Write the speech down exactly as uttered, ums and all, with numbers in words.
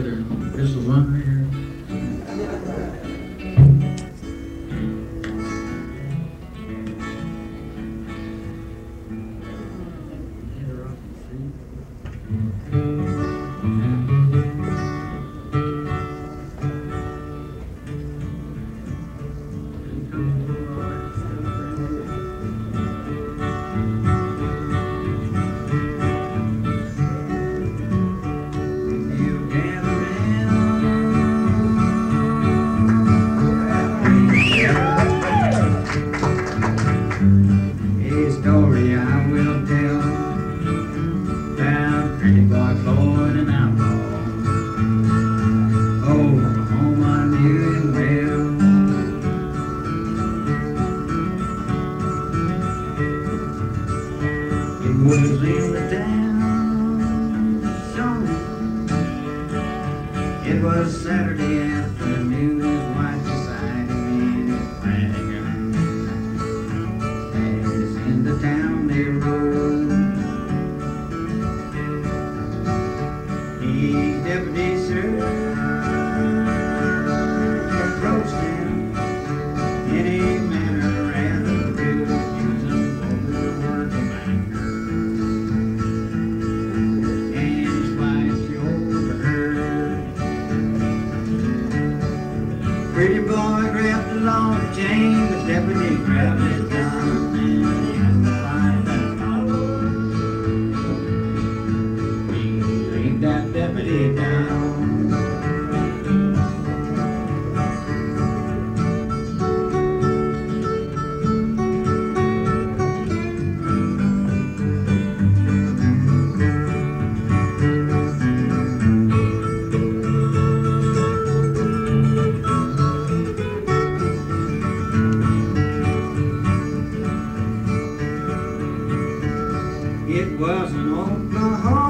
together. This is one right here. Story I will tell about pretty boy Floyd and outlaw. Oklahoma knew him well. It was in the town song. It was Saturday afternoon. His wife beside him in his wagon. As in the town they rode, he deputy sheriff approached him in a manner rather rude, using vulgar words of anger, and his wife she overheard. Pretty boy grabbed the long chain, the deputy grabbed his gun, and he asked to find that follow. He laid that deputy down. It was an Oklahoma